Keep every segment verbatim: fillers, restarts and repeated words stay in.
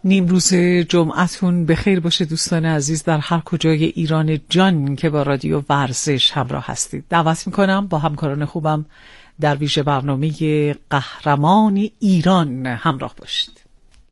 نیم روز جمعتون بخیر باشه دوستان عزیز در هر کجای ایران جان که با رادیو ورزش همراه هستید. دعوت میکنم با همکاران خوبم در ویژه برنامه قهرمان ایران همراه باشید.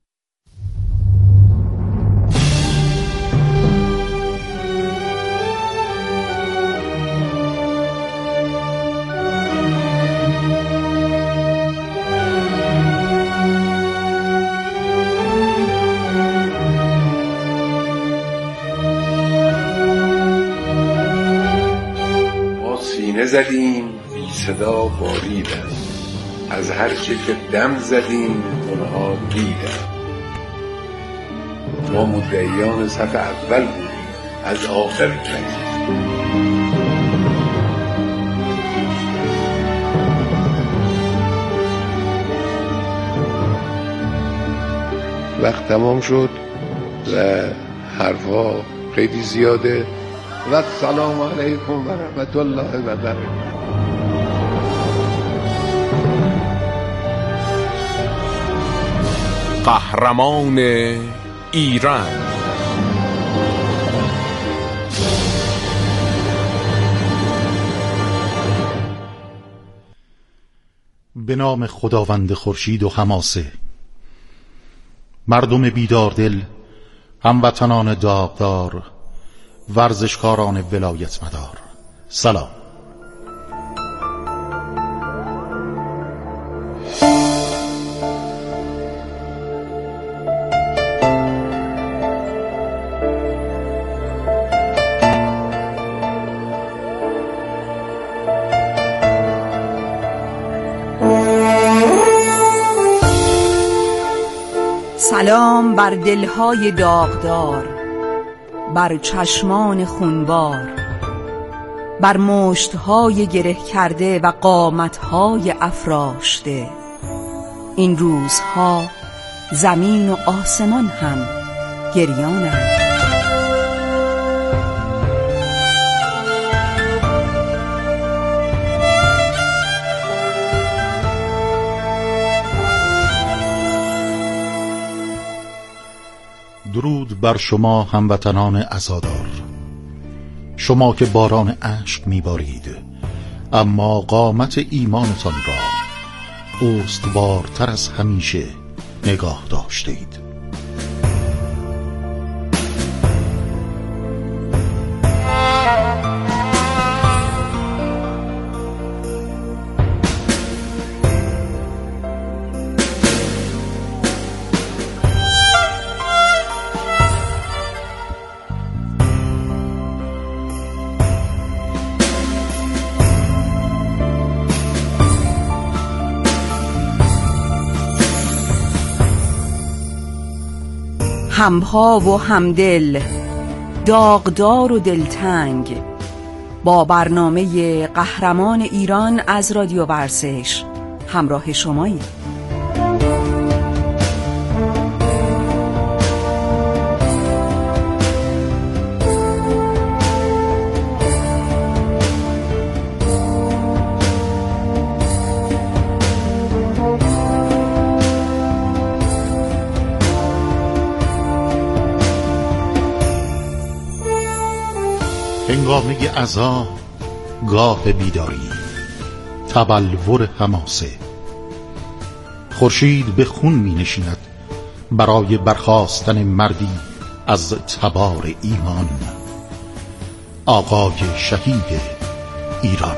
زدیم بی صدا باریدن، از هر چه که دم زدیم اونها دیدن. ما مدعیان صف اول بودیم، از آخر کنیم. وقت تمام شد و حرفا خیلی زیاده و السلام علیکم و رحمت الله و برکاته. قهرمان ایران. به نام خداوند خورشید و حماسه. مردم بیدار دل، هموطنان داغدار، ورزشکاران ولایت مدار، سلام. سلام بر دلهای داغدار، بر چشمان خونبار، بر مشتهای گره کرده و قامتهای افراشته. این روزها زمین و آسمان هم گریانند. درود بر شما هموطنان عزادار، شما که باران اشک میبارید اما قامت ایمانتان را استوارتر از همیشه نگاه داشتید. همپا و همدل، داغدار و دلتنگ، با برنامه قهرمان ایران از رادیو ورزش همراه شماییم. هنگامه عزا، گاه بیداری، تبلور حماسه. خورشید به خون می نشیند برای برخاستن مردی از تبار ایمان، آقای شهید ایران.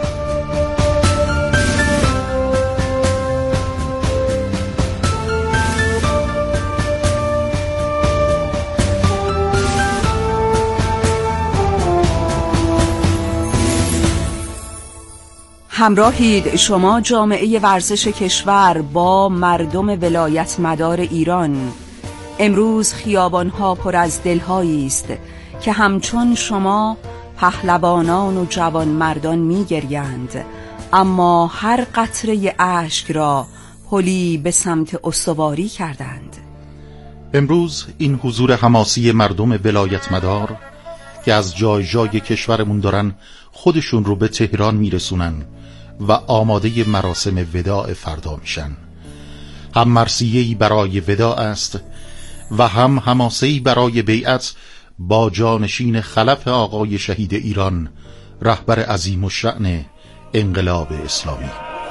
همراهید شما جامعه ورزش کشور با مردم ولایت مدار ایران. امروز خیابانها پر از دلهایی است که همچون شما پهلوانان و جوان مردان می گریند، اما هر قطره اشک را پلی به سمت استواری کردند. امروز این حضور حماسی مردم ولایت مدار که از جای جای کشورمون دارن خودشون رو به تهران میرسونن و آماده مراسم وداع فردا میشن، هم مرثیه‌ای برای وداع است و هم حماسه‌ای برای بیعت با جانشین خلف آقای شهید ایران، رهبر عظیم الشأن انقلاب اسلامی.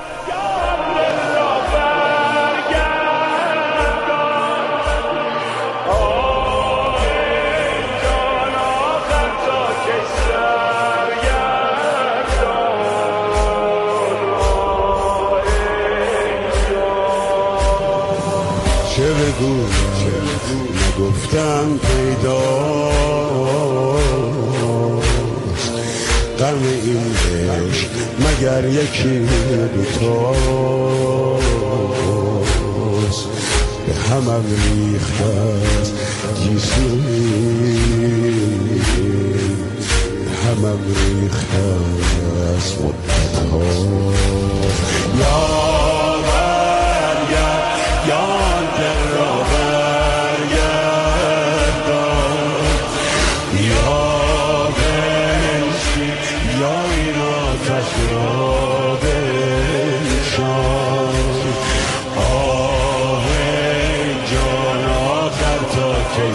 چه بگو نگفتم پیداست غم این عشق مگر یکی دوتاست به همم ریخته است گیسوی به همم ریخته است مدت‌ها یا برگرد یا دل را برگردان یا بنشین یا این آتش را بنشان آه ای جان آخر تا کی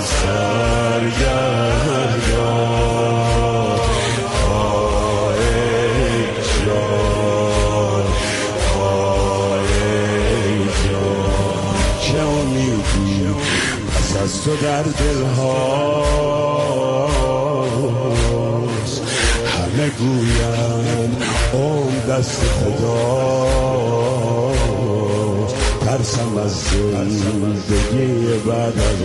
سرگردان آه ای جان آه ای جان چه امیدی پس از تو در دلهاست همه گویند اون دست خداست ترسم از زندگی بعد از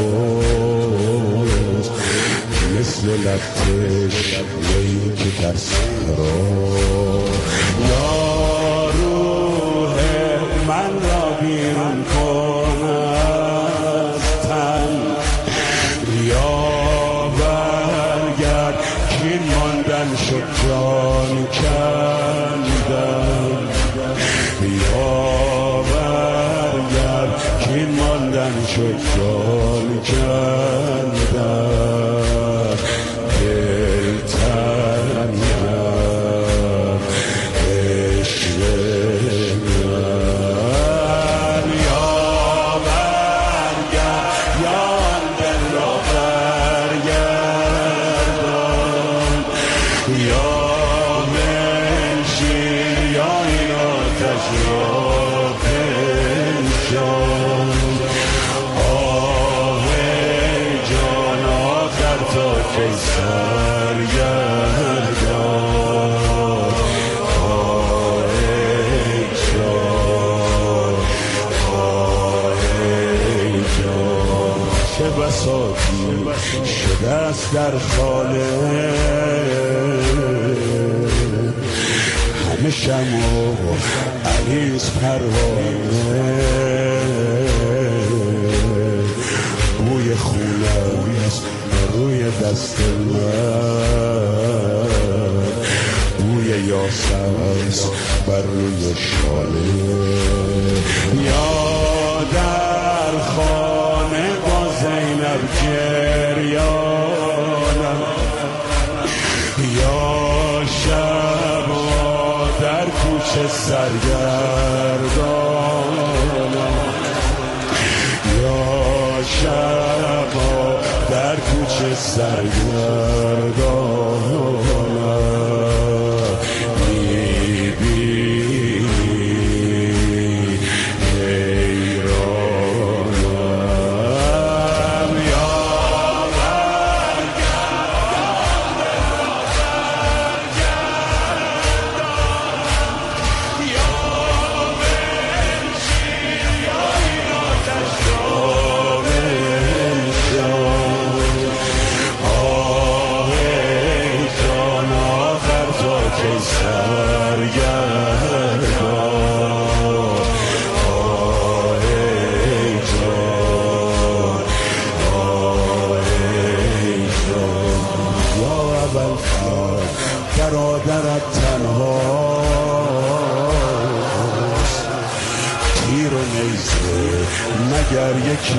توست مثل لطش وی که ترس را یا روح من را بیرون کن از تن یا برگرد کین ماندن شد جان کندن یا برگرد کین ماندن شد جان کندن دلتنگم عشق من یا برگرد یا دل را برگردان یا بنشین یا این آتش را بنشان آه ای جان آخر تا کی سرگردان آه ای جان آه ای جان چه بساطی شده است در خانه همه شمع و عریض پروانه بوی خونه است روی دست من بوی یاسم است بر روی شانه یا در خانه با زینب گریانم یا شب در کوچه سرگردانم یا شب در کوچه سرگردانم میبینی حیرانم یا برادرت تنهاست تیر و نیزه مگر یکی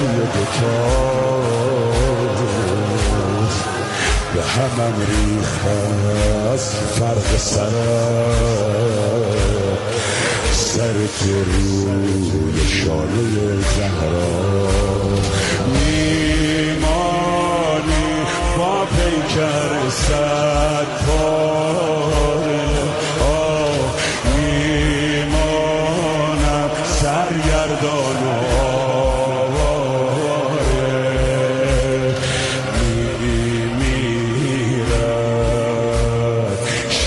دوتاست به همم ریخته از فرق سرم سر تو روی شانه زهرا میمانی با پیکر صد پاره آه میمانم سرگردان و آواره میمیرد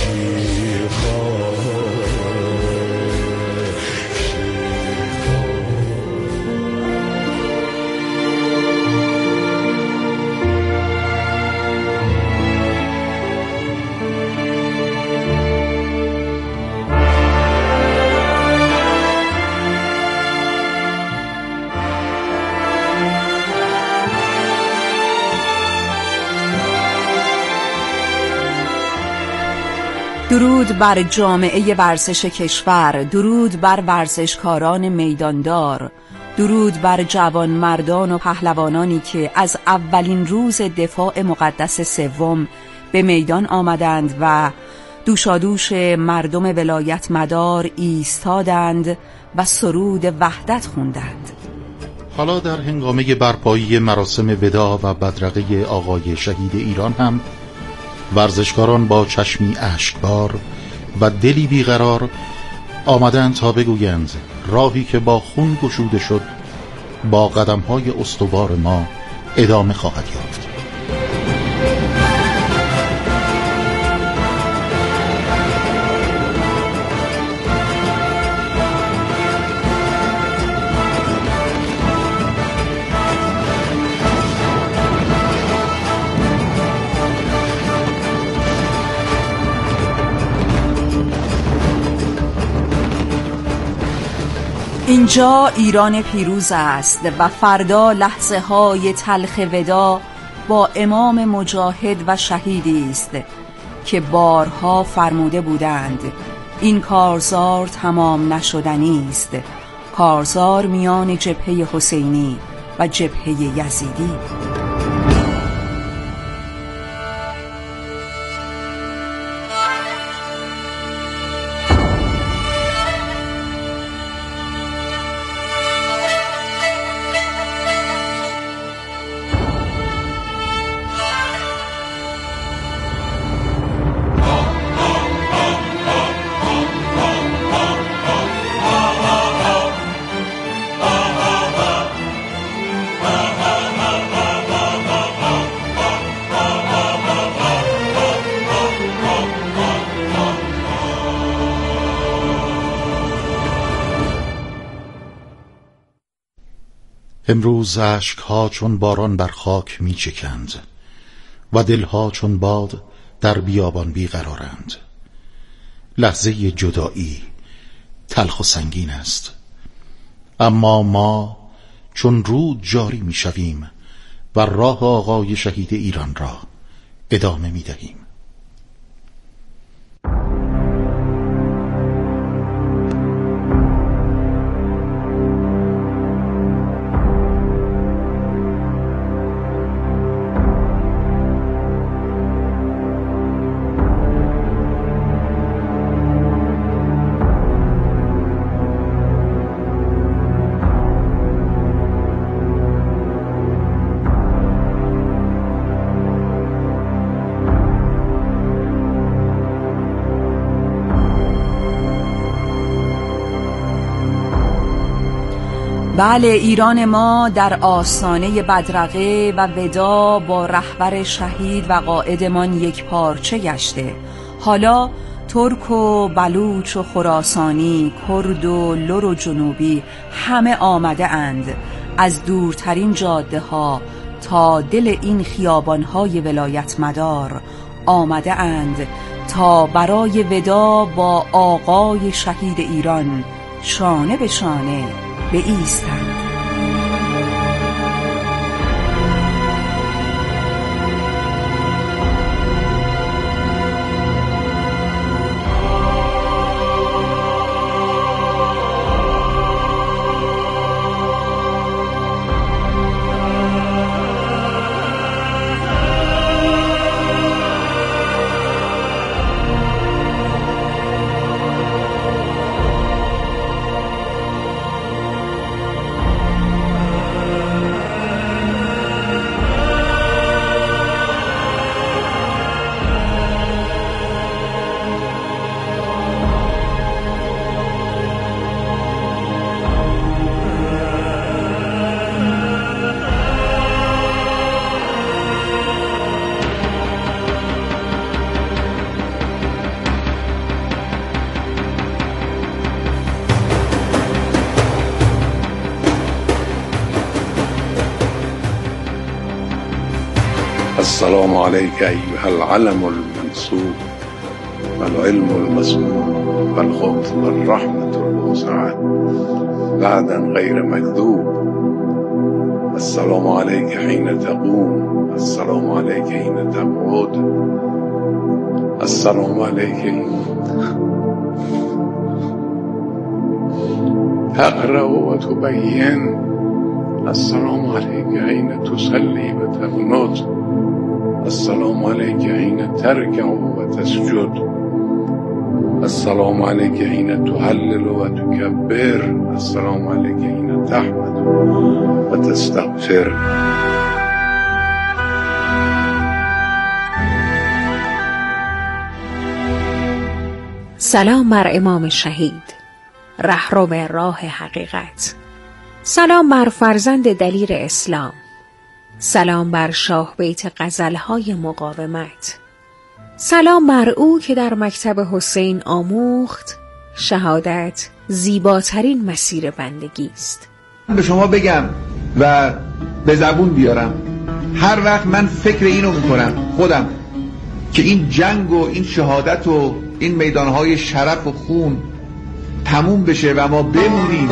درود بر جامعه ورزش کشور، درود بر ورزشکاران میداندار، درود بر جوان مردان و پهلوانانی که از اولین روز دفاع مقدس سوم به میدان آمدند و دوشادوش مردم ولایت مدار ایستادند و سرود وحدت خوندند. حالا در هنگامه برپایی مراسم وداع و بدرقه آقای شهید ایران هم ورزشکاران با چشمی اشکبار و دلی بیقرار آمدند تا بگویند راهی که با خون گشوده شد با قدم‌های استوار ما ادامه خواهد یافت. اینجا ایران پیروز است و فردا لحظه های تلخ ودا با امام مجاهد و شهیدی است که بارها فرموده بودند این کارزار تمام نشدنی است، کارزار میان جبهه حسینی و جبهه یزیدی. امروز اشک‌ها چون باران بر خاک می چکند و دلها چون باد در بیابان بیقرارند. لحظه جدایی تلخ و سنگین است، اما ما چون رود جاری می شویم و راه آقای شهید ایران را ادامه می دهیم. بله، ایران ما در آستانه بدرقه و ودا با رهبر شهید و قائدمان یک پارچه گشته. حالا ترک و بلوچ و خراسانی، کرد و لر و جنوبی همه آمده اند از دورترین جاده ها تا دل این خیابان های ولایت مدار آمده اند تا برای ودا با آقای شهید ایران شانه به شانه بایستند. السلام عليك أيها العلم المنصوب والعلم المسموع والخبز والرحمة الواسعة بعدا غير مكذوب. السلام عليك حين تقوم، السلام عليك حين تقعد، السلام عليك تقرأ وتبين، السلام عليك حين تصلي وتقنط، السلام عليك حين تركع وتسجد، السلام عليك حين تهلل وتكبر، السلام عليك حين تحمد وتستغفر. سلام بر امام شهید، رهرو به راه حقیقت. سلام بر فرزند دلیر اسلام. سلام بر شاه بیت غزلهای مقاومت. سلام بر او که در مکتب حسین آموخت شهادت زیباترین مسیر بندگی است. به شما بگم و به زبون بیارم، هر وقت من فکر اینو میکنم خودم که این جنگ و این شهادت و این میدانهای شرف و خون تموم بشه و ما بمونیم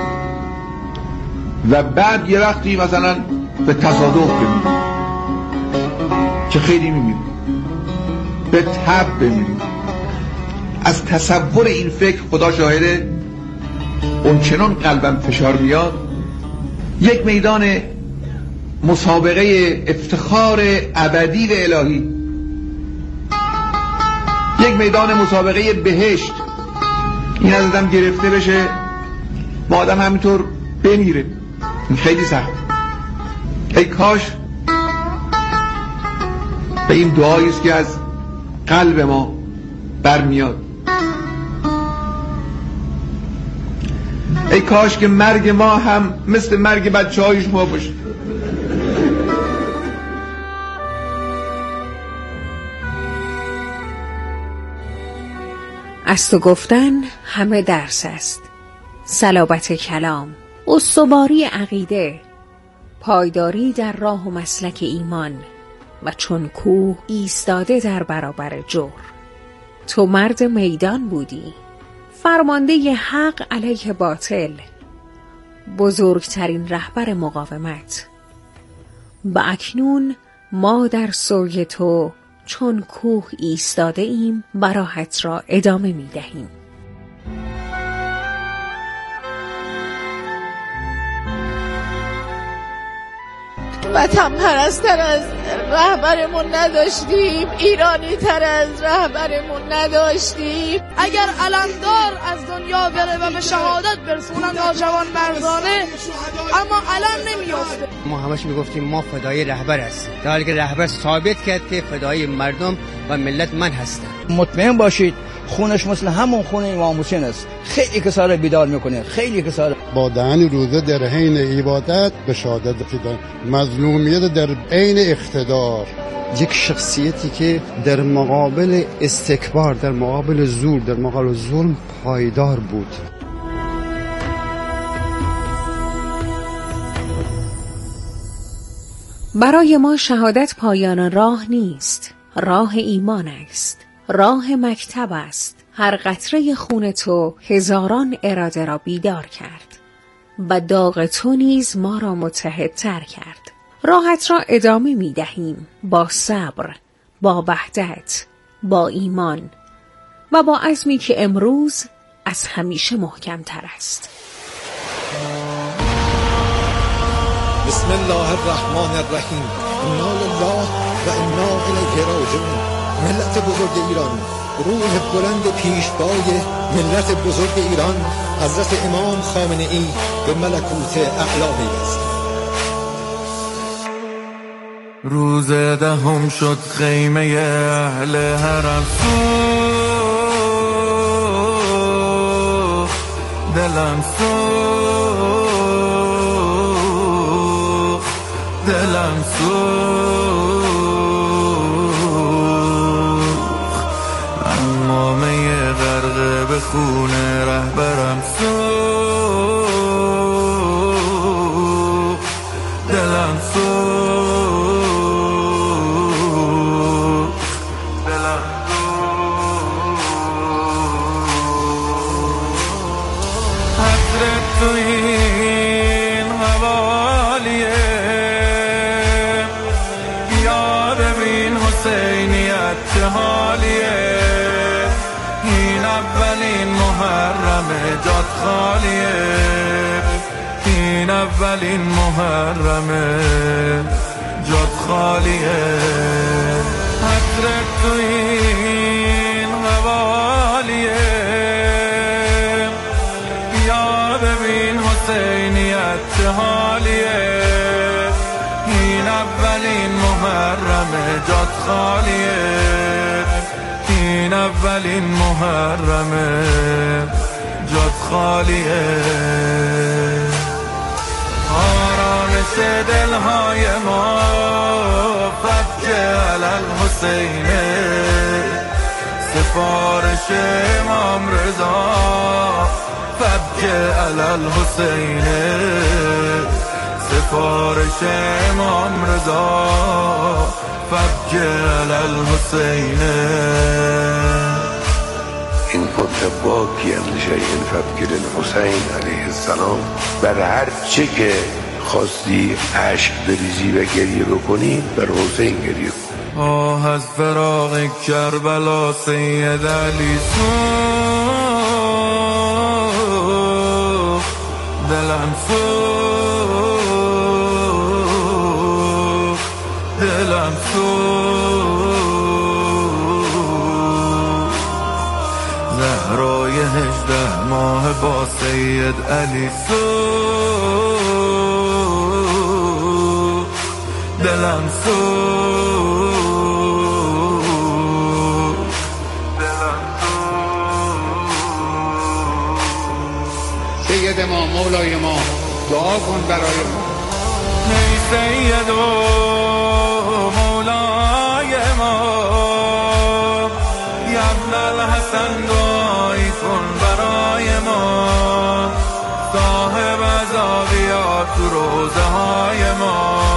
و بعد یه وقتی مثلا به تصادف بمیریم که خیلی میمیریم، به تب بمیریم، از تصور این فکر خدا شاهده اون چنان قلبم فشار میاد. یک میدان مسابقه افتخار ابدی و الهی، یک میدان مسابقه بهشت، این از آدم گرفته بشه با آدم همینطور بمیره، این خیلی سخت. ای کاش به این دعایی است که از قلب ما برمیاد، ای کاش که مرگ ما هم مثل مرگ بچه های شما باشه. از تو گفتن همه درس است. صلابت کلام، استواری عقیده، پایداری در راه و مسلک ایمان و چون کوه ایستاده در برابر جور. تو مرد میدان بودی، فرمانده حق علیه باطل، بزرگترین رهبر مقاومت. و اکنون ما در سوی تو چون کوه ایستاده ایم و راهت را ادامه می دهیم. وطن پرستر از رهبرمون نداشتیم، ایرانی تر از رهبرمون نداشتیم. اگر علمدار از دنیا بره و به شهادت برسونن نوجوان مردانه، اما علم نمیافته. ما همش میگفتیم ما فدای رهبر هستیم، در حالی که رهبر ثابت کرد که فدای مردم و ملت من هستم. مطمئن باشید خونش مثل همون خون امام حسین است. خیلی کسا را بیدار میکنه، خیلی کسا را با دهن روزه در حین عبادت به شهادت رسیدن، مظلومیت در عین اقتدار. یک شخصیتی که در مقابل استکبار، در مقابل زور، در مقابل ظلم پایدار بود. برای ما شهادت پایان راه نیست، راه ایمان است، راه مکتب است. هر قطره خون تو هزاران اراده را بیدار کرد و داغ تو نیز ما را متحدتر کرد. راهت را ادامه می دهیم با صبر، با وحدت، با ایمان و با عزمی که امروز از همیشه محکم‌تر است. بسم الله الرحمن الرحیم. انا لله و انا الیه راجعون. ملت بزرگ ایران، روح بلند پیشوای ملت بزرگ ایران حضرت امام خامنه ای به ملکوت اعلا پیوست. روز دهم شد خیمه اهل حرم سوخت، دلم سوخت، دلم سوخت، اما می غرق به خون رهبرم سوخت، دلم سوخت. محرم جات خالیه، این اولین محرم جات خالیه. حضرت تو این قوالیه، بیا ببین حسینیت چه حالیه، این اولین محرم جات خالیه، این اولین محرم جات خالیه. آرامش دلهای ما فبک علل حسینه، سفارش امام رضا فبک علل حسینه، سفارش امام رضا فبک علل حسینه. این كنت باكيا لشيء فابكي للحسين علیه السلام. بر هر چه که خواستی عشق بریزی و گریه بکنی بر حسین گریه کن. آه از فراق کربلا سید علی سوخت، دلم سوخت، دلم سوخت. زهرای هجده ماه با سید علی سوخت، دلم سوخت، دلم سوخت. سید ما مولای ما دعا کن برای ما. ای سید و مولای ما، ابن الحسن دعایی کن برای ما. صاحب عذابیات تو روزه های ما،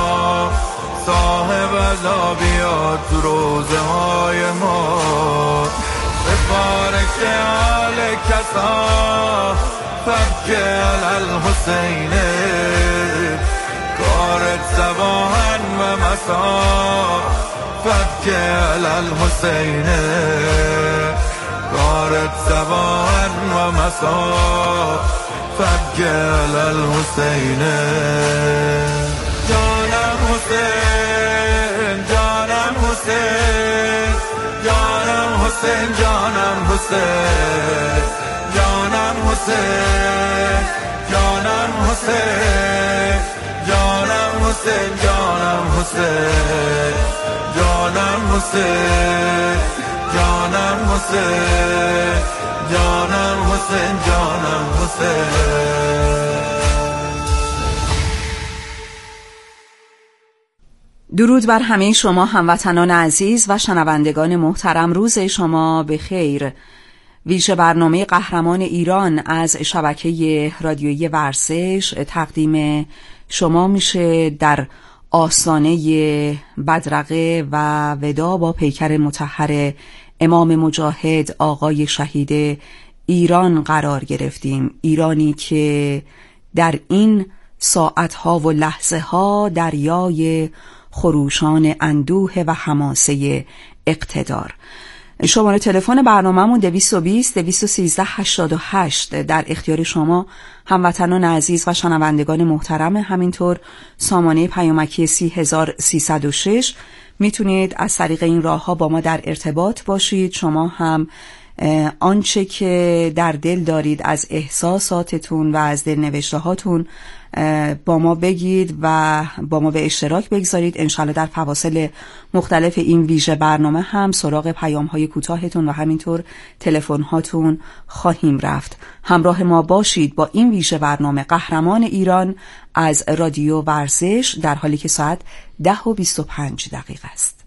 صاحب عذابیات تو روزه های ما. بفارش آل کسا فبک علل حسینه، کارت صباحن و مسا فبک علل حسینه، کارت صباحن و مسا فبک علل حسینه. جانم حسین، جانم حسین، جانم حسین، جانم حسین، جانم حسین، جانم حسین، جانم حسین، جانم حسین، جانم حسین، جانم حسین، جانم حسین، جانم حسین. درود بر همه شما هموطنان عزیز و شنوندگان محترم. روز شما به خیر. ویژه برنامه قهرمان ایران از شبکه رادیویی ورزش تقدیم شما میشه در آستانه بدرقه و ودا با پیکر مطهر امام مجاهد آقای شهید ایران قرار گرفتیم. ایرانی که در این ساعتها و لحظه ها دریای خروشان اندوه و حماسه اقتدار. شماره تلفن برنامه‌مون دویست و بیست دویست و سیزده هشتاد و هشت در اختیار شما هموطنان عزیز و شنوندگان محترم. همینطور سامانه پیامکی سی هزار و سیصد و شش میتونید از طریق این راه‌ها با ما در ارتباط باشید. شما هم آنچه که در دل دارید از احساساتتون و از دلنوشته هاتون با ما بگید و با ما به اشتراک بگذارید. انشالله در فواصل مختلف این ویژه برنامه هم سراغ پیام های کوتاهتون و همینطور تلفن هاتون خواهیم رفت. همراه ما باشید با این ویژه برنامه قهرمان ایران از رادیو ورزش، در حالی که ساعت ده و بیست و پنج دقیقه است.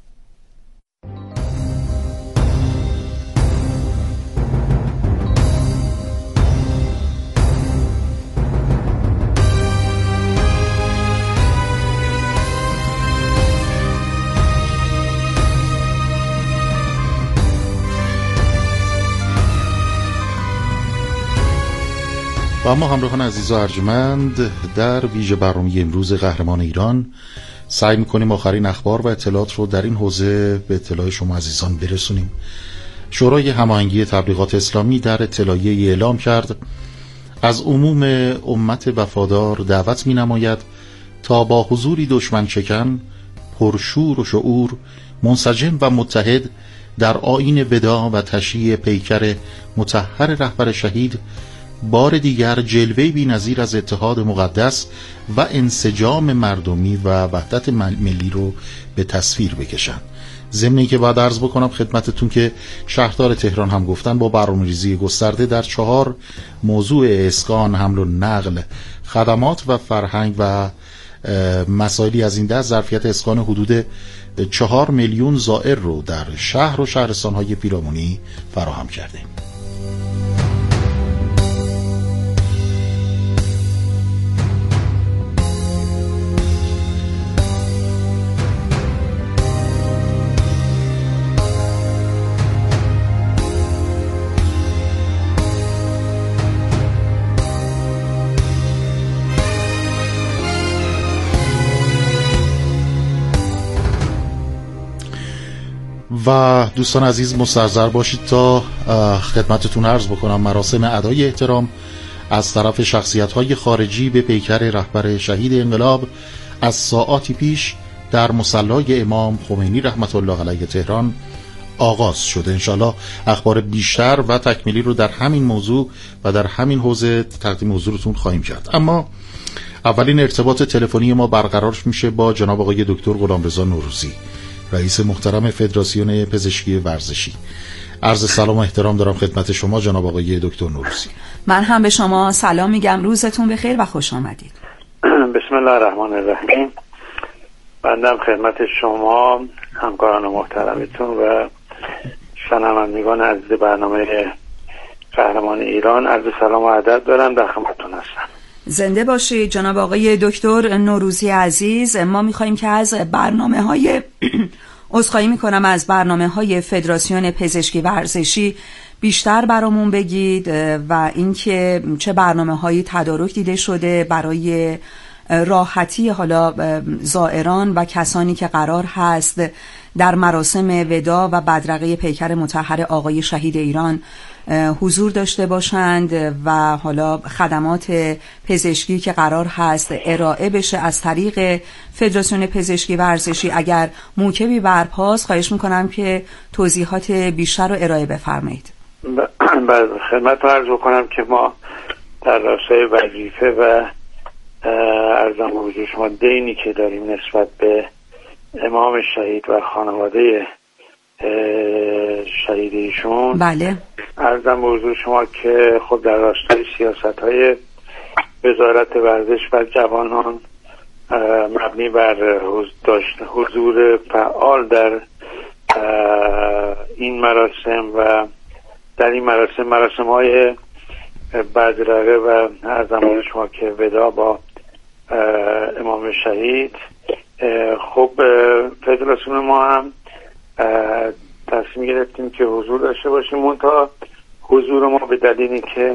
و اما همراهان عزیز و ارجمند، در ویژه برنامه امروز قهرمان ایران سعی می‌کنیم آخرین اخبار و اطلاعات رو در این حوزه به اطلاع شما عزیزان برسونیم. شورای هماهنگی تبلیغات اسلامی در اطلاعیه‌ای اعلام کرد از عموم امت وفادار دعوت می نماید تا با حضوری دشمن شکن، پرشور و شعور، منسجم و متحد در آیین ودا و تشییع پیکر مطهر رهبر شهید بار دیگر جلوه‌ای بی‌نظیر از اتحاد مقدس و انسجام مردمی و وحدت ملی رو به تصویر بکشند. ضمن که باید عرض بکنم خدمتتون که شهردار تهران هم گفتن با برنامه‌ریزی گسترده در چهار موضوع اسکان، حمل و نقل، خدمات و فرهنگ و مسائلی از این دست ظرفیت اسکان حدود چهار میلیون زائر رو در شهر و شهرستان‌های پیرامونی فراهم کرده. و دوستان عزیز مستحضر باشید تا خدمتتون عرض بکنم مراسم ادای احترام از طرف شخصیت‌های خارجی به پیکر رهبر شهید انقلاب از ساعاتی پیش در مصلی امام خمینی رحمت الله علیه تهران آغاز شده. انشالله اخبار بیشتر و تکمیلی رو در همین موضوع و در همین حوزه تقدیم حضورتون خواهیم کرد. اما اولین ارتباط تلفنی ما برقرار میشه با جناب آقای دکتر غلامرضا نوروزی، رئیس محترم فدراسیون پزشکی ورزشی. عرض سلام و احترام دارم خدمت شما جناب آقای دکتر نوروزی. من هم به شما سلام میگم، روزتون بخیر و خوش آمدید. بسم الله الرحمن الرحیم. بنده خدمت شما همکاران محترمتون و شنوندگان عزیز برنامه قهرمان ایران عرض سلام و ادب دارم، در خدمتتون هستم. زنده باشید جناب آقای دکتر نوروزی عزیز. ما میخواییم که از برنامه های عذرخواهی میکنم از برنامه های فدراسیون پزشکی ورزشی بیشتر برامون بگید و اینکه چه برنامه هایی تدارک دیده شده برای راحتی حالا زائران و کسانی که قرار هست در مراسم ودا و بدرقه پیکر مطهر آقای شهید ایران حضور داشته باشند و حالا خدمات پزشکی که قرار هست ارائه بشه از طریق فدراسیون پزشکی ورزشی. اگر موکبی برپاست خواهش میکنم که توضیحات بیشتر رو ارائه بفرمایید. بعد خدمت رو عرض بکنم که ما در راستای وظیفه و ارزم به حضور شما دینی که داریم نسبت به امام شهید و خانواده شهید ایشون، بله، ارزم به حضور شما که خود در راستای سیاست های وزارت ورزش و جوانان مبنی بر حضور فعال در این مراسم و در این مراسم مراسم های بدرقه و ارزم به حضور شما که ودا با امام شهید، خب فدراسیون ما هم تصمیم گرفتیم که حضور داشته باشیم. منتها حضور ما به دلیلی که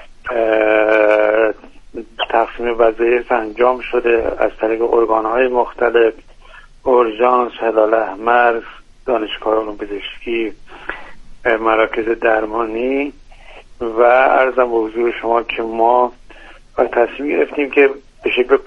تقسیم وظایف انجام شده از طریق ارگان‌های مختلف، اورژانس، هلال احمر، دانشگاه علوم پزشکی، مراکز درمانی و عرضم به حضور شما که ما تصمیم گرفتیم که به شکل